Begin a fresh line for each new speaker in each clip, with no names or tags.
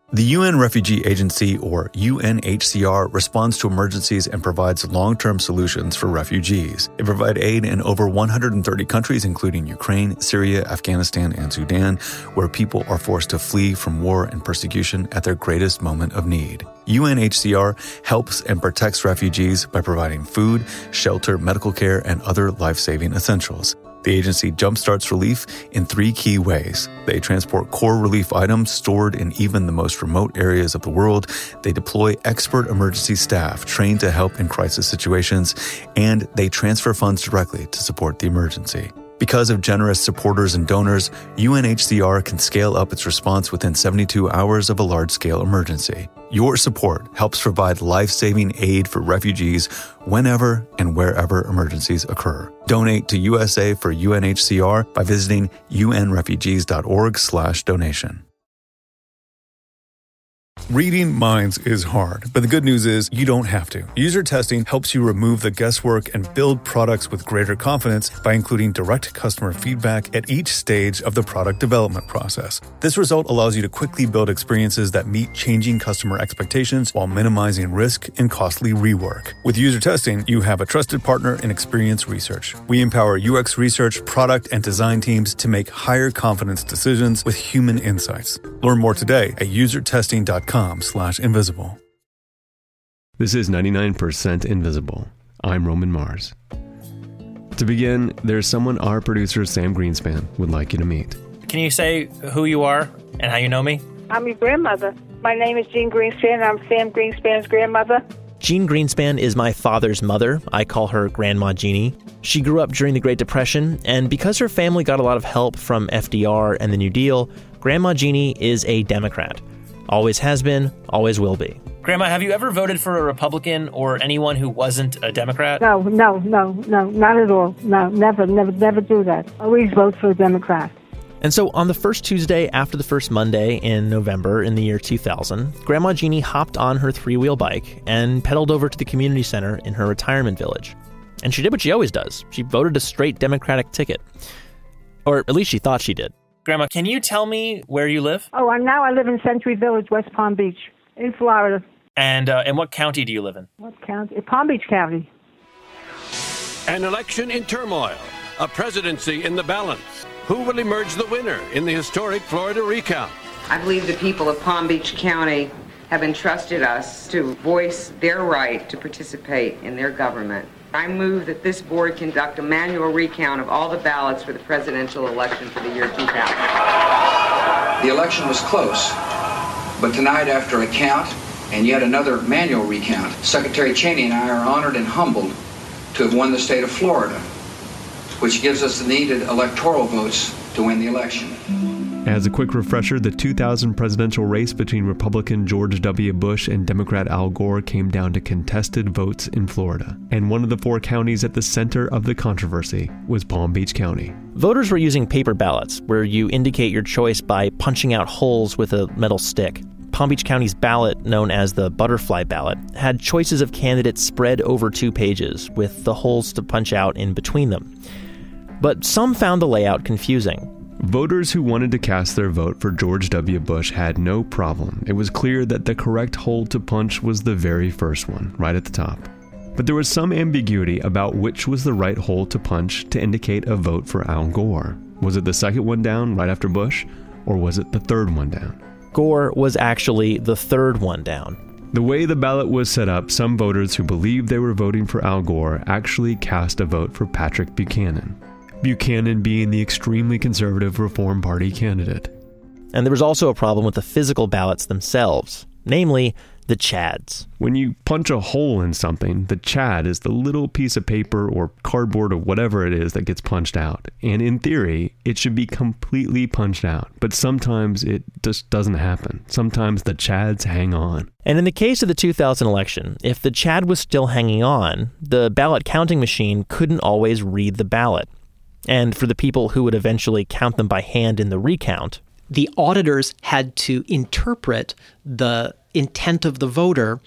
The UN Refugee Agency, or UNHCR, responds to emergencies and provides long-term solutions for refugees. They provide aid in over 130 countries, including Ukraine, Syria, Afghanistan, and Sudan, where people are forced to flee from war and persecution at their greatest moment of need. UNHCR helps and protects refugees by providing food, shelter, medical care, and other life-saving essentials. The agency jumpstarts relief in 3 key ways. They transport core relief items stored in even the most remote areas of the world. They deploy expert emergency staff trained to help in crisis situations, and they transfer funds directly to support the emergency. Because of generous supporters and donors, UNHCR can scale up its response within 72 hours of a large-scale emergency. Your support helps provide life-saving aid for refugees whenever and wherever emergencies occur. Donate to USA for UNHCR by visiting unrefugees.org/donation. Reading minds is hard, but the good news is you don't have to. User testing helps you remove the guesswork and build products with greater confidence by including direct customer feedback at each stage of the product development process. This result allows you to quickly build experiences that meet changing customer expectations while minimizing risk and costly rework. With user testing, you have a trusted partner in Experience Research. We empower UX research, product, and design teams to make higher confidence decisions with human insights. Learn more today at usertesting.com/invisible.
This is 99% Invisible. I'm Roman Mars. To begin, there's someone our producer Sam Greenspan would like you to meet.
Can you say who you are and how you know me?
I'm your grandmother. My name is Jean Greenspan. I'm Sam Greenspan's grandmother.
Jean Greenspan is my father's mother. I call her Grandma Jeannie. She grew up during the Great Depression, and because her family got a lot of help from FDR and the New Deal, Grandma Jeannie is a Democrat. Always has been, always will be. Grandma, have you ever voted for a Republican or anyone who wasn't a Democrat?
No, not at all. No, never do that. Always vote for a Democrat.
And so on the first Tuesday after the first Monday in November in the year 2000, Grandma Jeannie hopped on her 3-wheel bike and pedaled over to the community center in her retirement village. And she did what she always does. She voted a straight Democratic ticket. Or at least she thought she did. Grandma, can you tell me where you live?
Oh, I live in Century Village, West Palm Beach, in Florida.
And what county do you live in?
What county? Palm Beach County.
An election in turmoil, a presidency in the balance. Who will emerge the winner in the historic Florida recount?
I believe the people of Palm Beach County have entrusted us to voice their right to participate in their government. I move that this board conduct a manual recount of all the ballots for the presidential election for the year 2000.
The election was close, but tonight, after a count and yet another manual recount, Secretary Cheney and I are honored and humbled to have won the state of Florida, which gives us the needed electoral votes to win the election.
As a quick refresher, the 2000 presidential race between Republican George W. Bush and Democrat Al Gore came down to contested votes in Florida. And one of the 4 counties at the center of the controversy was Palm Beach County.
Voters were using paper ballots, where you indicate your choice by punching out holes with a metal stick. Palm Beach County's ballot, known as the butterfly ballot, had choices of candidates spread over 2 pages, with the holes to punch out in between them. But some found the layout confusing.
Voters who wanted to cast their vote for George W. Bush had no problem. It was clear that the correct hole to punch was the very first one, right at the top. But there was some ambiguity about which was the right hole to punch to indicate a vote for Al Gore. Was it the second one down right after Bush, or was it the third one down?
Gore was actually the third one down.
The way the ballot was set up, some voters who believed they were voting for Al Gore actually cast a vote for Patrick Buchanan. Buchanan being the extremely conservative Reform Party candidate.
And there was also a problem with the physical ballots themselves, namely the chads.
When you punch a hole in something, the chad is the little piece of paper or cardboard or whatever it is that gets punched out. And in theory, it should be completely punched out. But sometimes it just doesn't happen. Sometimes the chads hang on.
And in the case of the 2000 election, if the chad was still hanging on, the ballot counting machine couldn't always read the ballot. And for the people who would eventually count them by hand in the recount,
the auditors had to interpret the intent of the voter,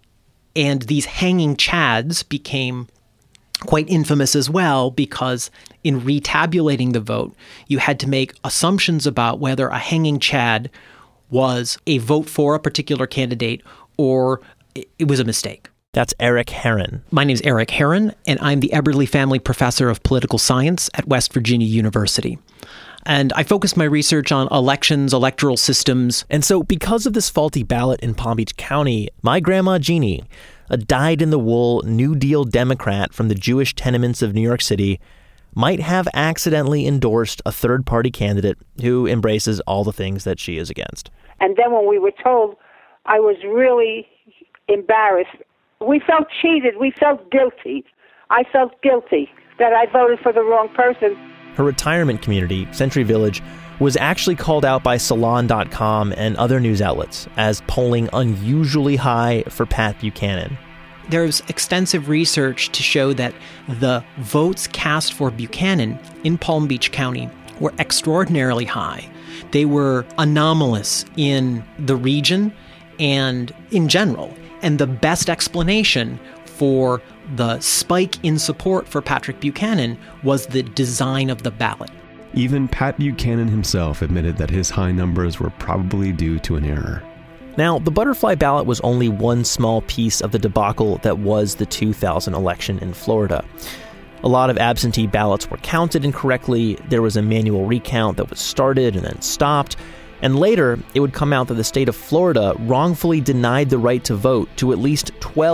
and these hanging chads became quite infamous as well, because in retabulating the vote, you had to make assumptions about whether a hanging chad was a vote for a particular candidate or it was a mistake.
That's Eric Heron.
My name is Eric Heron, and I'm the Eberly Family Professor of Political Science at West Virginia University. And I focused my research on elections, electoral systems.
And so because of this faulty ballot in Palm Beach County, my grandma Jeannie, a dyed-in-the-wool New Deal Democrat from the Jewish tenements of New York City, might have accidentally endorsed a third-party candidate who embraces all the things that she is against.
And then when we were told, I was really embarrassed. We felt cheated. We felt guilty. I felt guilty that I voted for the wrong person.
Her retirement community, Century Village, was actually called out by Salon.com and other news outlets as polling unusually high for Pat Buchanan.
There's extensive research to show that the votes cast for Buchanan in Palm Beach County were extraordinarily high. They were anomalous in the region and in general. And the best explanation for the spike in support for Patrick Buchanan was the design of the ballot.
Even Pat Buchanan himself admitted that his high numbers were probably due to an error.
Now, the butterfly ballot was only one small piece of the debacle that was the 2000 election in Florida. A lot of absentee ballots were counted incorrectly, there was a manual recount that was started and then stopped, and later it would come out that the state of Florida wrongfully denied the right to vote to at least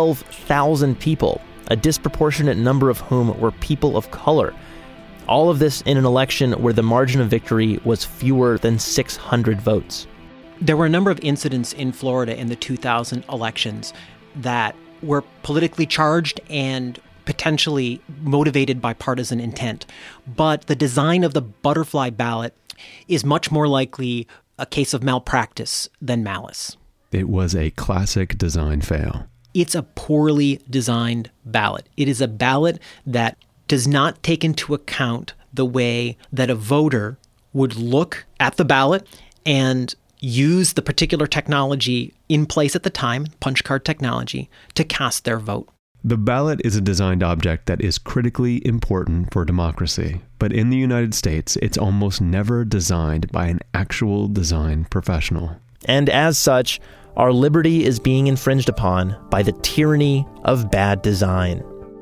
12,000 people, a disproportionate number of whom were people of color. All of this in an election where the margin of victory was fewer than 600 votes.
There were a number of incidents in Florida in the 2000 elections that were politically charged and potentially motivated by partisan intent. But the design of the butterfly ballot is much more likely a case of malpractice than malice.
It was a classic design fail.
It's a poorly designed ballot. It is a ballot that does not take into account the way that a voter would look at the ballot and use the particular technology in place at the time, punch card technology, to cast their vote.
The ballot is a designed object that is critically important for democracy, but in the United States, it's almost never designed by an actual design professional.
And as such, our liberty is being infringed upon by the tyranny of bad design.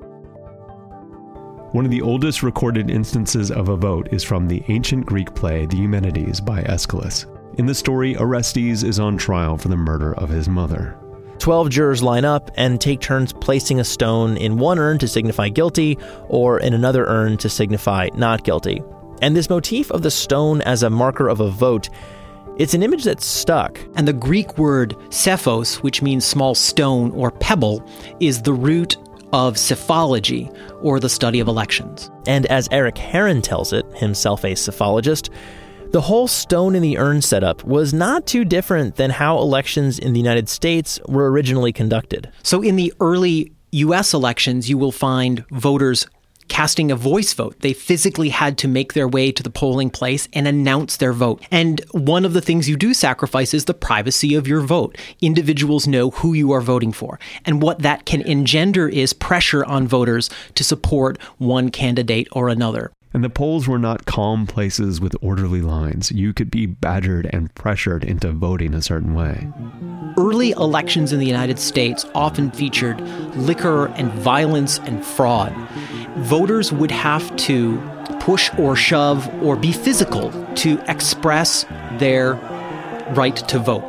One of the oldest recorded instances of a vote is from the ancient Greek play The Eumenides by Aeschylus. In the story, Orestes is on trial for the murder of his mother.
12 jurors line up and take turns placing a stone in one urn to signify guilty or in another urn to signify not guilty. And this motif of the stone as a marker of a vote, it's an image that's stuck.
And the Greek word sephos, which means small stone or pebble, is the root of psephology, or the study of elections.
And as Eric Heron tells it, himself a psephologist, the whole stone in the urn setup was not too different than how elections in the United States were originally conducted.
So in the early U.S. elections, you will find voters casting a voice vote. They physically had to make their way to the polling place and announce their vote. And one of the things you do sacrifice is the privacy of your vote. Individuals know who you are voting for. And what that can engender is pressure on voters to support one candidate or another.
And the polls were not calm places with orderly lines. You could be badgered and pressured into voting a certain way.
Early elections in the United States often featured liquor and violence and fraud. Voters would have to push or shove or be physical to express their right to vote.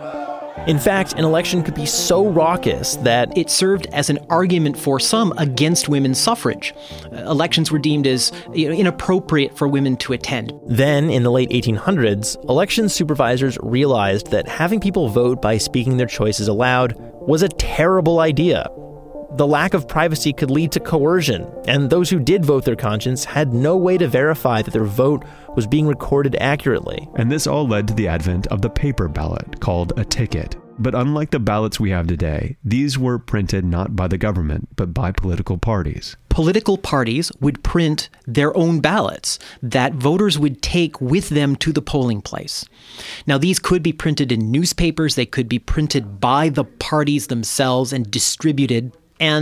In fact, an election could be so raucous that
it served as an argument for some against women's suffrage. Elections were deemed as inappropriate for women to attend.
Then, in the late 1800s, election supervisors realized that having people vote by speaking their choices aloud was a terrible idea. The lack of privacy could lead to coercion, and those who did vote their conscience had no way to verify that their vote was being recorded accurately.
And this all led to the advent of the paper ballot, called a ticket. But unlike the ballots we have today, these were printed not by the government, but by political parties.
Political parties would print their own ballots that voters would take with them to the polling place. Now, these could be printed in newspapers, they could be printed by the parties themselves and distributed. And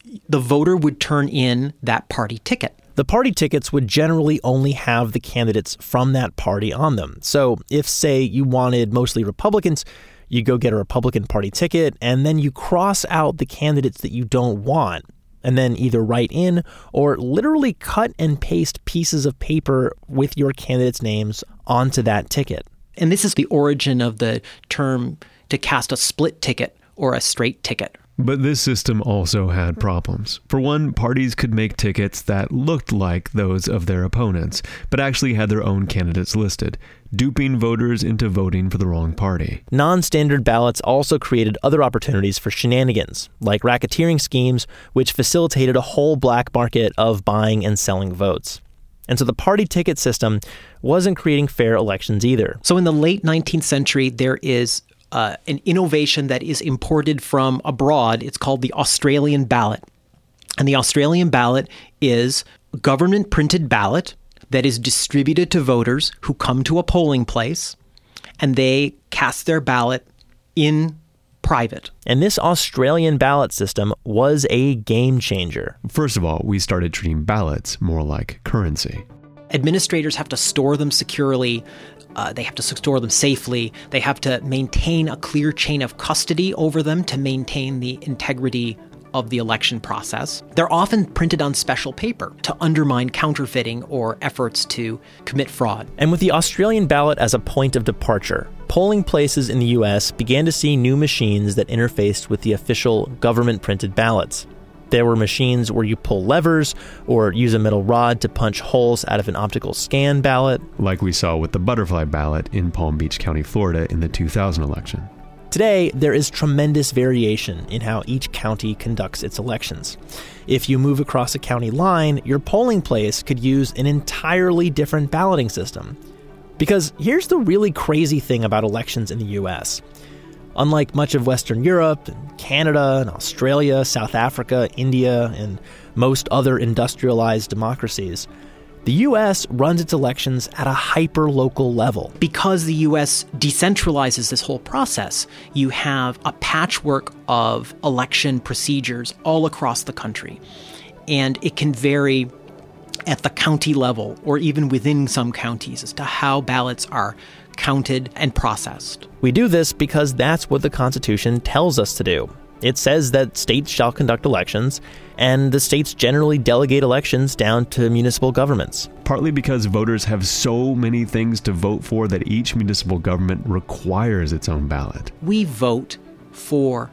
the voter would turn in that party ticket.
The party tickets would generally only have the candidates from that party on them. So if, say, you wanted mostly Republicans, you go get a Republican Party ticket, and then you cross out the candidates that you don't want, and then either write in or literally cut and paste pieces of paper with your candidates' names onto that ticket.
And this is the origin of the term to cast a split ticket or a straight ticket.
But this system also had problems. For one, parties could make tickets that looked like those of their opponents, but actually had their own candidates listed, duping voters into voting for the wrong party.
Non-standard ballots also created other opportunities for shenanigans, like racketeering schemes, which facilitated a whole black market of buying and selling votes. And so the party ticket system wasn't creating fair elections either.
So in the late 19th century, there is an innovation that is imported from abroad. It's called the Australian ballot. And the Australian ballot is a government printed ballot that is distributed to voters who come to a polling place, and they cast their ballot in private.
And this Australian ballot system was a game changer.
First of all, we started treating ballots more like currency.
Administrators have to store them securely. They have to store them safely. They have to maintain a clear chain of custody over them to maintain the integrity of the election process. They're often printed on special paper to undermine counterfeiting or efforts to commit fraud.
And with the Australian ballot as a point of departure, polling places in the U.S. began to see new machines that interfaced with the official government-printed ballots. There were machines where you pull levers or use a metal rod to punch holes out of an optical scan ballot.
Like we saw with the butterfly ballot in Palm Beach County, Florida in the 2000 election.
Today, there is tremendous variation in how each county conducts its elections. If you move across a county line, your polling place could use an entirely different balloting system. Because here's the really crazy thing about elections in the U.S. Unlike much of Western Europe, and Canada, and Australia, South Africa, India, and most other industrialized democracies, the U.S. runs its elections at a hyper-local level.
Because the U.S. decentralizes this whole process, you have a patchwork of election procedures all across the country. And it can vary at the county level or even within some counties as to how ballots are counted and processed.
We do this because that's what the Constitution tells us to do. It says that states shall conduct elections, and the states generally delegate elections down to municipal governments.
Partly because voters have so many things to vote for that each municipal government requires its own ballot.
We vote for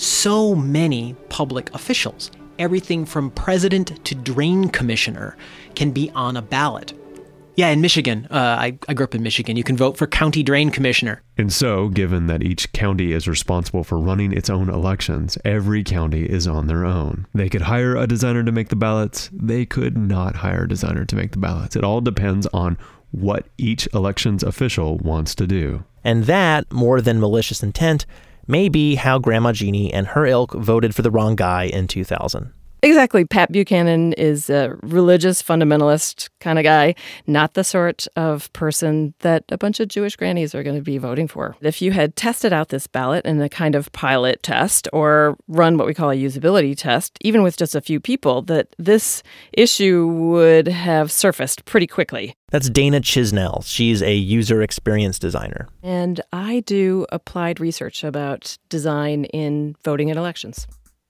so many public officials. Everything from president to drain commissioner can be on a ballot. Yeah, in Michigan, I grew up in Michigan, you can vote for county drain commissioner.
And so, given that each county is responsible for running its own elections, every county is on their own. They could hire a designer to make the ballots. They could not hire a designer to make the ballots. It all depends on what each elections official wants to do.
And that, more than malicious intent, may be how Grandma Jeannie and her ilk voted for the wrong guy in 2000.
Exactly. Pat Buchanan is a religious fundamentalist kind of guy, not the sort of person that a bunch of Jewish grannies are going to be voting for. If you had tested out this ballot in a kind of pilot test or run what we call a usability test, even with just a few people, that this issue would have surfaced pretty quickly.
That's Dana Chisnell. She's a user experience designer.
And I do applied research about design in voting in elections.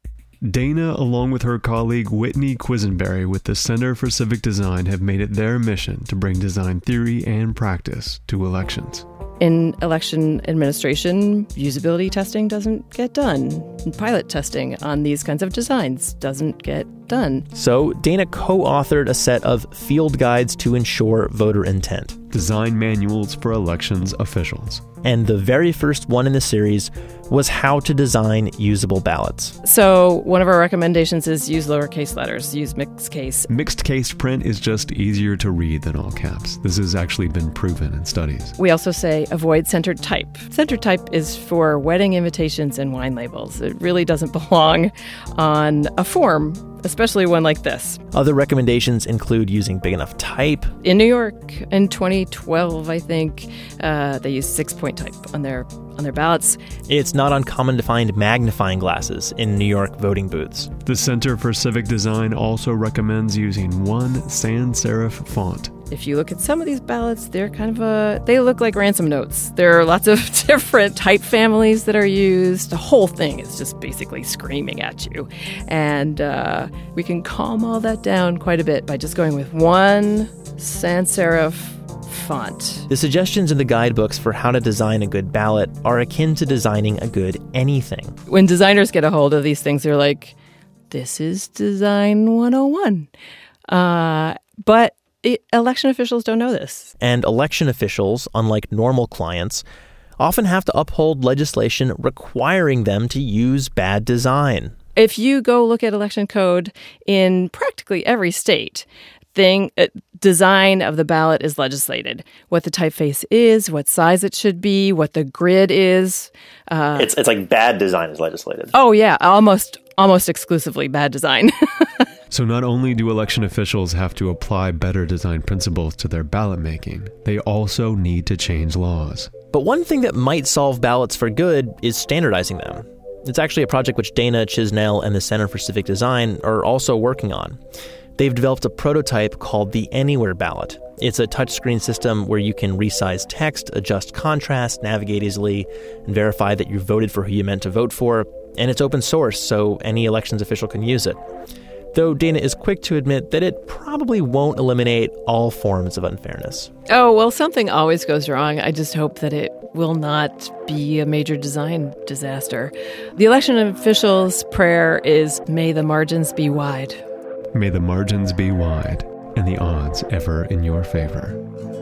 Dana, along with her colleague Whitney Quisenberry with the Center for Civic Design, have made it their mission to bring design theory and practice to elections.
In election administration, usability testing doesn't get done. Pilot testing on these kinds of designs doesn't get done.
So Dana co-authored a set of field guides to ensure voter intent.
Design manuals for elections officials.
And the very first one in the series was how to design usable ballots.
So one of our recommendations is use lowercase letters, use mixed case.
Mixed case print is just easier to read than all caps. This has actually been proven in studies.
We also say avoid centered type. Centered type is for wedding invitations and wine labels. It really doesn't belong on a form, especially one like this.
Other recommendations include using big enough type.
In New York, in 2012, I think, they used 6.3 type on their ballots.
It's not uncommon to find magnifying glasses in New York voting booths.
The Center for Civic Design also recommends using one sans serif font.
If you look at some of these ballots, they're they look like ransom notes. There are lots of different type families that are used. The whole thing is just basically screaming at you. And we can calm all that down quite a bit by just going with one sans serif font.
The suggestions in the guidebooks for how to design a good ballot are akin to designing a good anything.
When designers get a hold of these things, they're like, this is Design 101. But election officials don't know this.
And election officials, unlike normal clients, often have to uphold legislation requiring them to use bad design.
If you go look at election code in practically every state, design of the ballot is legislated. What the typeface is, what size it should be, what the grid is.
It's like bad design is legislated.
Oh yeah, almost exclusively bad design.
So not only do election officials have to apply better design principles to their ballot making, they also need to change laws.
But one thing that might solve ballots for good is standardizing them. It's actually a project which Dana Chisnell and the Center for Civic Design are also working on. They've developed a prototype called the Anywhere Ballot. It's a touchscreen system where you can resize text, adjust contrast, navigate easily, and verify that you voted for who you meant to vote for. And it's open source, so any elections official can use it. Though Dana is quick to admit that it probably won't eliminate all forms of unfairness.
Oh, well, something always goes wrong. I just hope that it will not be a major design disaster. The election officials' prayer is, may the margins be wide.
May the margins be wide and the odds ever in your favor.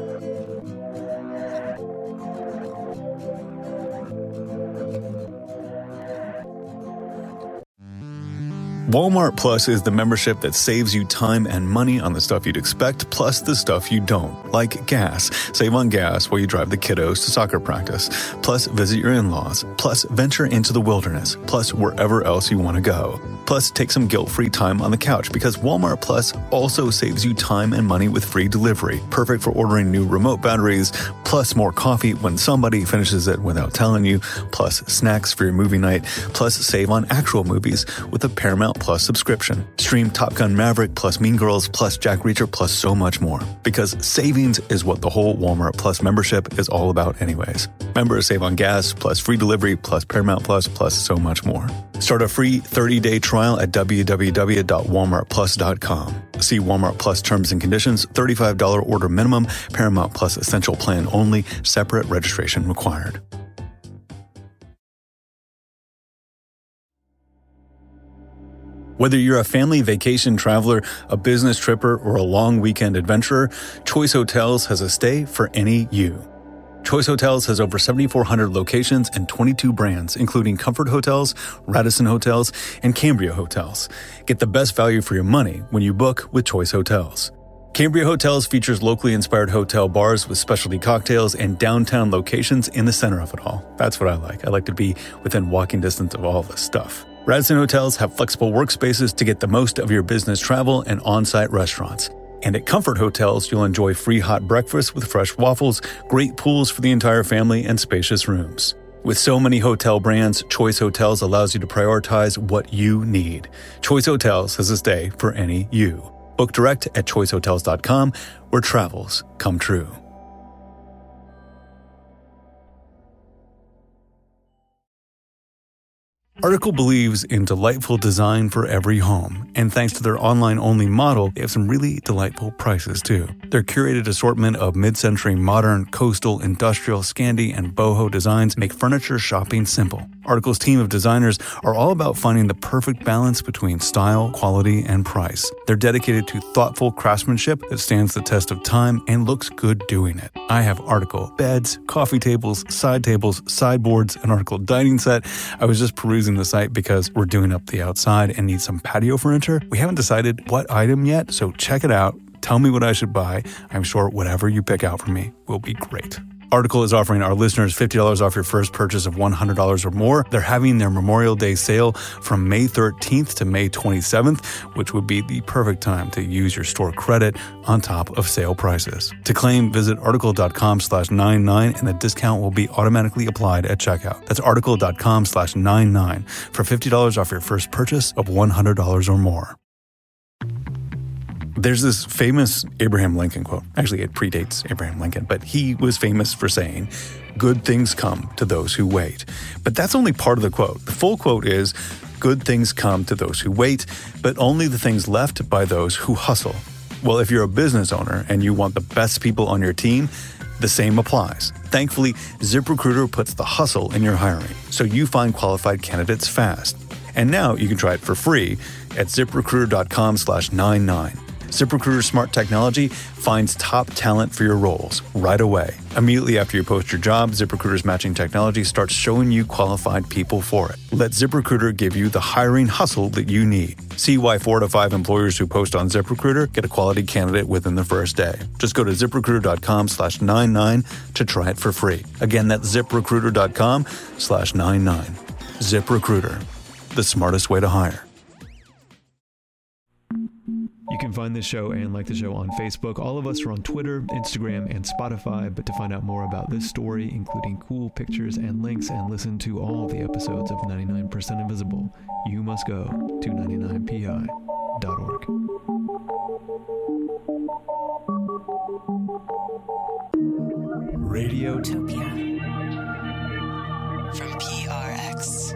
Walmart Plus is the membership that saves you time and money on the stuff you'd expect, plus the stuff you don't, like gas. Save on gas while you drive the kiddos to soccer practice, plus visit your in-laws, plus venture into the wilderness, plus wherever else you want to go. Plus, take some guilt-free time on the couch because Walmart Plus also saves you time and money with free delivery. Perfect for ordering new remote batteries, plus more coffee when somebody finishes it without telling you, plus snacks for your movie night, plus save on actual movies with a Paramount Plus subscription. Stream Top Gun Maverick, plus Mean Girls, plus Jack Reacher, plus so much more. Because savings is what the whole Walmart Plus membership is all about anyways. Members save on gas, plus free delivery, plus Paramount Plus, plus so much more. Start a free 30-day trial at www.walmartplus.com. See Walmart Plus terms and conditions, $35 order minimum, Paramount Plus essential plan only, separate registration required. Whether you're a family vacation traveler, a business tripper, or a long weekend adventurer, Choice Hotels has a stay for any you. Choice Hotels has over 7,400 locations and 22 brands, including Comfort Hotels, Radisson Hotels, and Cambria Hotels. Get the best value for your money when you book with Choice Hotels. Cambria Hotels features locally inspired hotel bars with specialty cocktails and downtown locations in the center of it all. That's what I like. I like to be within walking distance of all this stuff. Radisson Hotels have flexible workspaces to get the most of your business travel and on-site restaurants. And at Comfort Hotels, you'll enjoy free hot breakfast with fresh waffles, great pools for the entire family, and spacious rooms. With so many hotel brands, Choice Hotels allows you to prioritize what you need. Choice Hotels has a stay for any you. Book direct at choicehotels.com, where travels come true. Article believes in delightful design for every home, and thanks to their online-only model, they have some really delightful prices too. Their curated assortment of mid-century modern, coastal, industrial, Scandi, and boho designs make furniture shopping simple. Article's team of designers are all about finding the perfect balance between style, quality, and price. They're dedicated to thoughtful craftsmanship that stands the test of time and looks good doing it. I have Article beds, coffee tables, sideboards, an Article dining set. I was just perusing the site because we're doing up the outside and need some patio furniture. We haven't decided what item yet, so check it out. Tell me what I should buy. I'm sure whatever you pick out for me will be great. Article is offering our listeners $50 off your first purchase of $100 or more. They're having their Memorial Day sale from May 13th to May 27th, which would be the perfect time to use your store credit on top of sale prices. To claim, visit article.com/99 and the discount will be automatically applied at checkout. That's article.com/99 for $50 off your first purchase of $100 or more. There's this famous Abraham Lincoln quote. Actually, it predates Abraham Lincoln, but he was famous for saying, "Good things come to those who wait." But that's only part of the quote. The full quote is, "Good things come to those who wait, but only the things left by those who hustle." Well, if you're a business owner and you want the best people on your team, the same applies. Thankfully, ZipRecruiter puts the hustle in your hiring, so you find qualified candidates fast. And now you can try it for free at ZipRecruiter.com/99. ZipRecruiter's smart technology finds top talent for your roles right away. Immediately after you post your job, ZipRecruiter's matching technology starts showing you qualified people for it. Let ZipRecruiter give you the hiring hustle that you need. See why 4 to 5 employers who post on ZipRecruiter get a quality candidate within the first day. Just go to ZipRecruiter.com/99 to try it for free. Again, that's ZipRecruiter.com/99. ZipRecruiter, the smartest way to hire.
You can find this show and like the show on Facebook. All of us are on Twitter, Instagram, and Spotify. But to find out more about this story, including cool pictures and links, and listen to all the episodes of 99% Invisible, you must go to 99pi.org.
Radiotopia from PRX.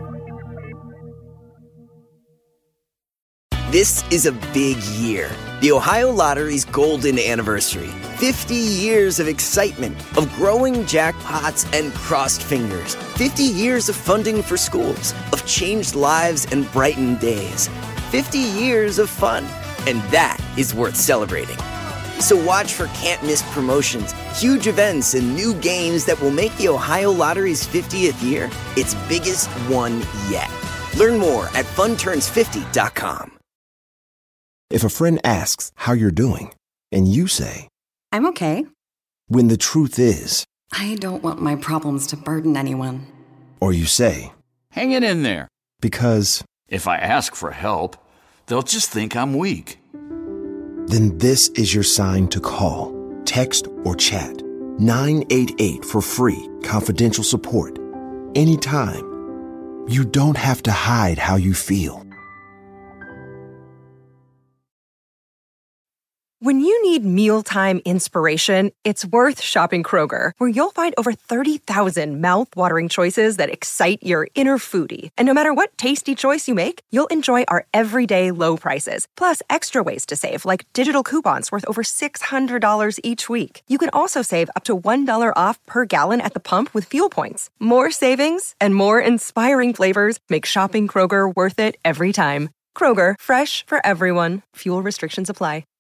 This is a big year. The Ohio Lottery's golden anniversary. 50 years of excitement, of growing jackpots and crossed fingers. 50 years of funding for schools, of changed lives and brightened days. 50 years of fun, and that is worth celebrating. So watch for can't-miss promotions, huge events, and new games that will make the Ohio Lottery's 50th year its biggest one yet. Learn more at funturns50.com.
If a friend asks how you're doing, and you say,
"I'm okay,"
when the truth is,
"I don't want my problems to burden anyone,"
or you say,
"Hang it in there,"
because
if I ask for help, they'll just think I'm weak,
then this is your sign to call, text, or chat 988 for free, confidential support. Anytime. You don't have to hide how you feel.
When you need mealtime inspiration, it's worth shopping Kroger, where you'll find over 30,000 mouth-watering choices that excite your inner foodie. And no matter what tasty choice you make, you'll enjoy our everyday low prices, plus extra ways to save, like digital coupons worth over $600 each week. You can also save up to $1 off per gallon at the pump with fuel points. More savings and more inspiring flavors make shopping Kroger worth it every time. Kroger, fresh for everyone. Fuel restrictions apply.